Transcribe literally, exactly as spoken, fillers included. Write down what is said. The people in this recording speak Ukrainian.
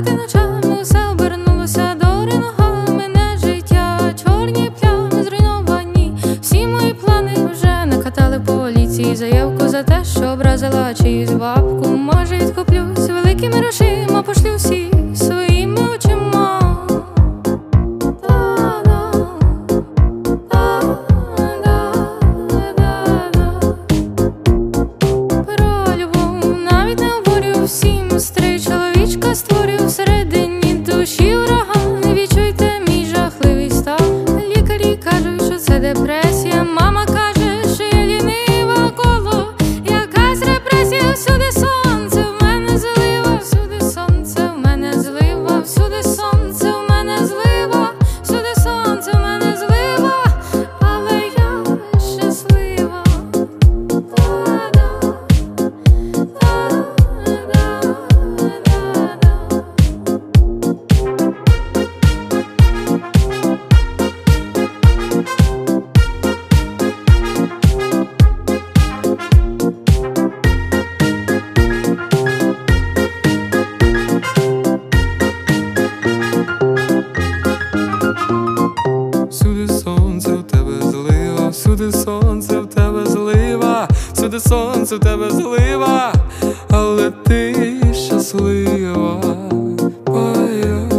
Плакати ночами, усе обернулося дори ногами. Не життя, чорні плями зруйновані. Всі мої плани вже накатали поліції заявку за те, що образила чиюсь бабку. Може, відкуплюсь великими грошима, пошлю всі своїми очима. Про любов навіть не говорю всім. Старий чоловічка створює всередині душі ураган. Відчуйте мій жахливий стан. Лікарі кажуть, що це депресія. Мама каже, що я лінива коло. Якась репресія, всюди сонце, в мене злива. Всюди сонце, в мене злива. Всюди сонце, в мене злива. Всюди сонце, в мене злива. Але я щаслива. Всюди сонце, в тебе злива, всюди сонце, в тебе злива, всюди сонце, в тебе злива, але ти щаслива. Ой-ой.